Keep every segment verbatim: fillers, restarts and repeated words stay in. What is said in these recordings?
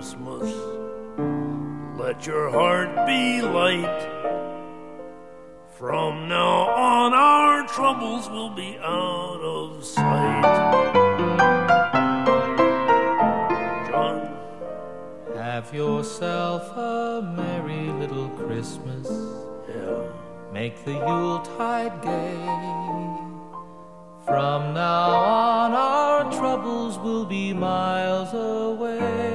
Christmas. Let your heart be light. From now on our troubles will be out of sight. John? Have yourself a merry little Christmas. Yeah. Make the Yuletide gay. From now on our troubles will be miles away.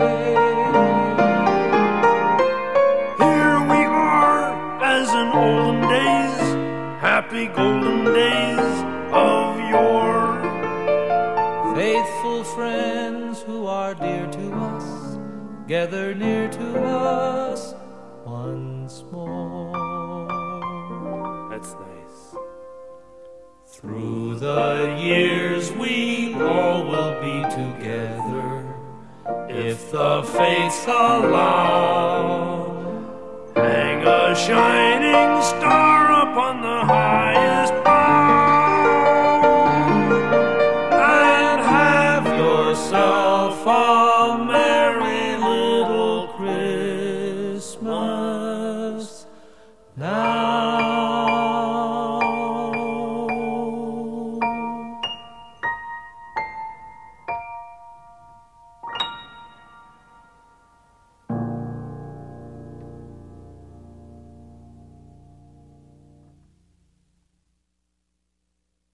Here we are as in olden days, happy golden days of yore. Faithful friends who are dear to us, gather near to us once more. That's nice. Through the years we all will be together, if the fates allow. Hang a shining star upon the highest bough, And have yourself a